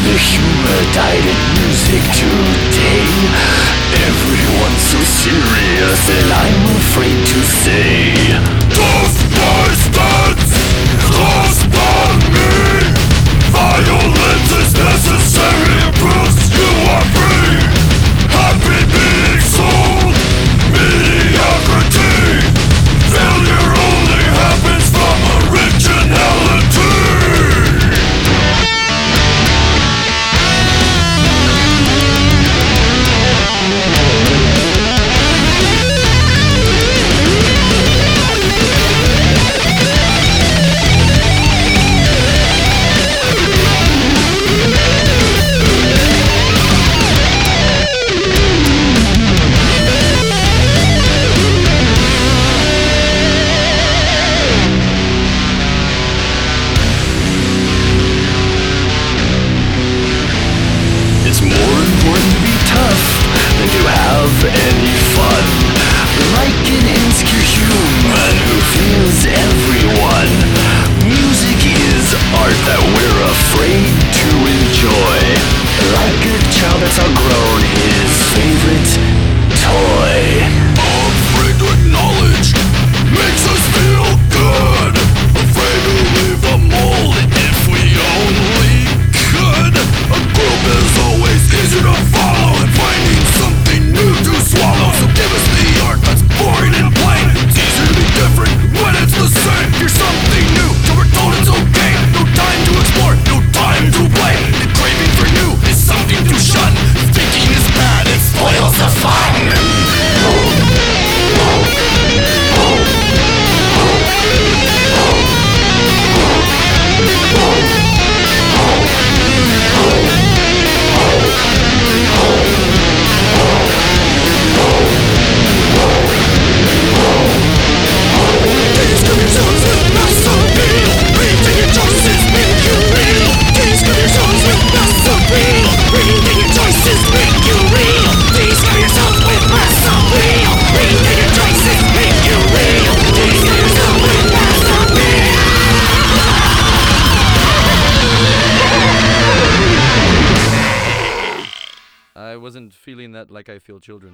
the humor died in music today? Everyone's so serious that I'm afraid to say, Das Meistens lost on me. Violence is necessary and proves you are free. Happy being sold mediocrity. Failure only happens from originality. any fun, like an insecure human who feels everyone. Music is art that we're afraid to enjoy, like a child that's outgrown his favorite toy. Afraid to acknowledge makes us feel good. Afraid to leave the mold if we only could. A group is always easy to follow, and finding something new to swallow. So give us the art that's boring and plain. It's easy to be different when it's the same. Here's something new, so we're told it's okay. No time to explore, no time to play. The craving for new is something to shun. Thinking is bad, it spoils the fun. I wasn't feeling that like I feel children.